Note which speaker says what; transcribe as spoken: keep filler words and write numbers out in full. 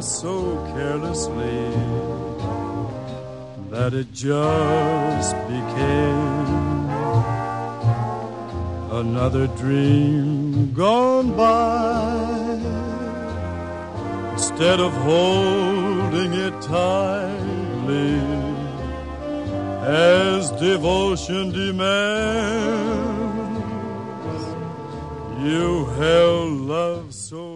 Speaker 1: so carelessly that it just became another dream gone by. Instead of holding it tightly as devotion demands, you held love so